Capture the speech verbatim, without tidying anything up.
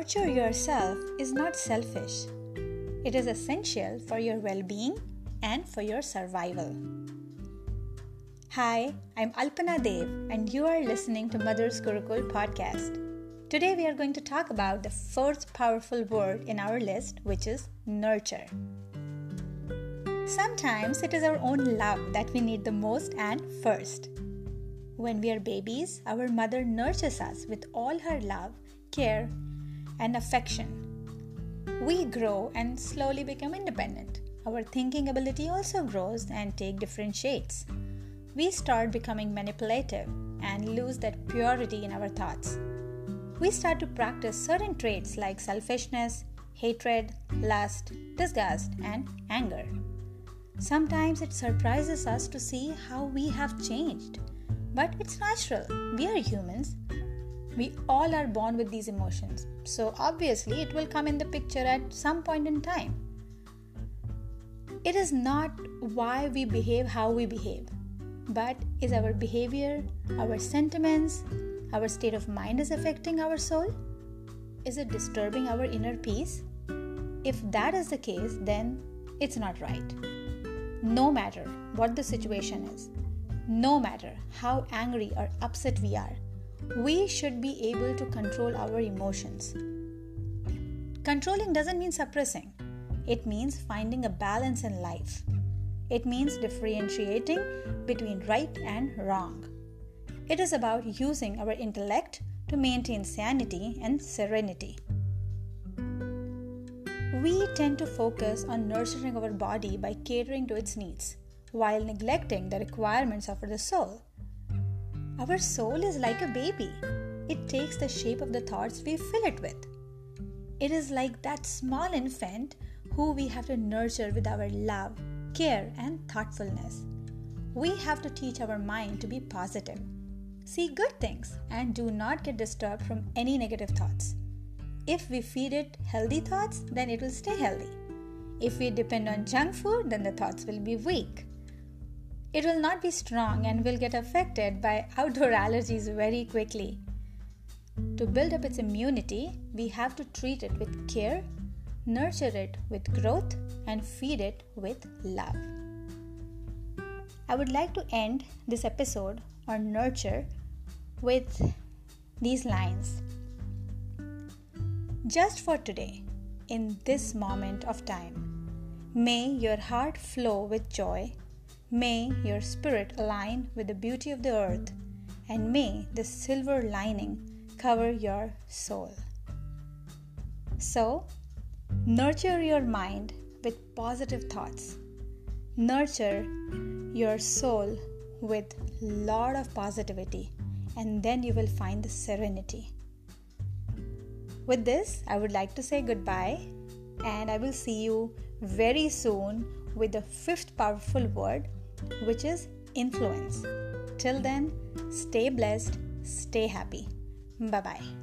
nurture yourself is not selfish. It is essential for your well-being and for your survival. Hi, I'm Alpana Dev and you are listening to Mother's Gurukul podcast. Today we are going to talk about the fourth powerful word in our list, which is nurture. Sometimes it is our own love that we need the most and first. When we are babies, our mother nurtures us with all her love, care, and affection. We grow and slowly become independent. Our thinking ability also grows and take different shades. We start becoming manipulative and lose that purity in our thoughts. We start to practice certain traits like selfishness, hatred, lust, disgust, and anger. Sometimes it surprises us to see how we have changed. But it's natural. We are humans. We all are born with these emotions. So obviously it will come in the picture at some point in time. It is not why we behave how we behave, but is our behavior, our sentiments, our state of mind is affecting our soul? Is it disturbing our inner peace? If that is the case, then it's not right. No matter what the situation is, no matter how angry or upset we are, we should be able to control our emotions. Controlling doesn't mean suppressing. It means finding a balance in life. It means differentiating between right and wrong. It is about using our intellect to maintain sanity and serenity. We tend to focus on nurturing our body by catering to its needs, while neglecting the requirements of the soul. Our soul is like a baby. It takes the shape of the thoughts we fill it with. It is like that small infant who we have to nurture with our love, care, and thoughtfulness. We have to teach our mind to be positive. See good things and do not get disturbed from any negative thoughts. If we feed it healthy thoughts, then it will stay healthy. If we depend on junk food, then the thoughts will be weak. It will not be strong and will get affected by outdoor allergies very quickly. To build up its immunity, we have to treat it with care, nurture it with growth, and feed it with love. I would like to end this episode on nurture with these lines. Just for today, in this moment of time, may your heart flow with joy. May your spirit align with the beauty of the earth, and may the silver lining cover your soul. So, nurture your mind with positive thoughts. Nurture your soul with a lot of positivity, and then you will find the serenity. With this, I would like to say goodbye, and I will see you very soon with the fifth powerful word, which is influence. Till then, stay blessed, stay happy. Bye-bye.